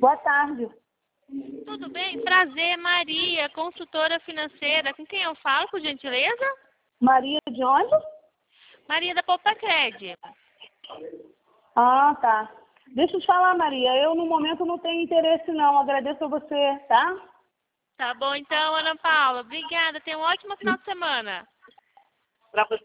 Boa tarde. Tudo bem? Prazer, Maria, consultora financeira. Com quem eu falo, por gentileza? Maria de onde? Maria da Popacred. Ah, tá. Deixa eu te falar, Maria. Eu, no momento, não tenho interesse, não. Agradeço a você, tá? Tá bom, então, Ana Paula. Obrigada. Tenha um ótimo final de semana. Pra você.